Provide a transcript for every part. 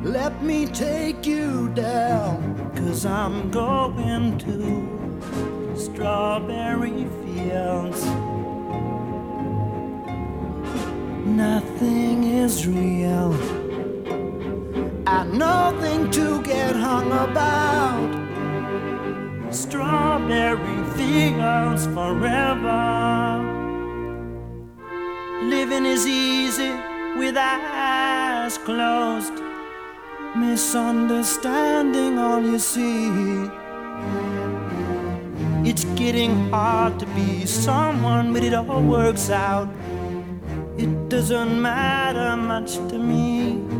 Let me take you down, 'cause I'm going to strawberry fields. Nothing is real, and nothing to get hung about. Strawberry fields forever. Living is easy with eyes closed. Misunderstanding all you see. It's getting hard to be someone, but it all works out. It doesn't matter much to me.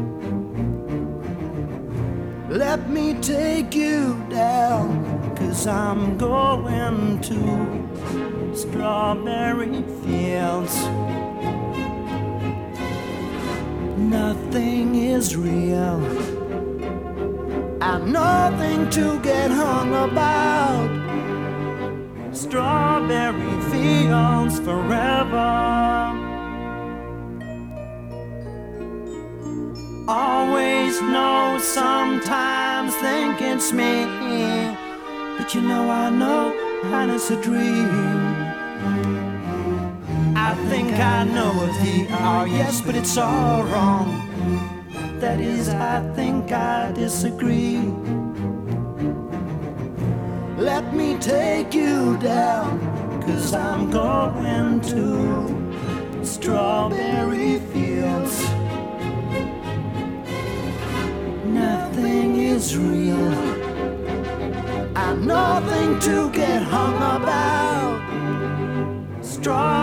Let me take you down, 'cause I'm going to strawberry fields. Nothing is real, and nothing to get hung about. Strawberry fields forever. Always know, sometimes think it's me, but you know I know, and it's a dream. I think I know what they are, yes, but it's all wrong. That is, I think I disagree. Let me take you down, 'cause I'm going to strawberry fields. Nothing is real, and nothing to get hung about. Strawberry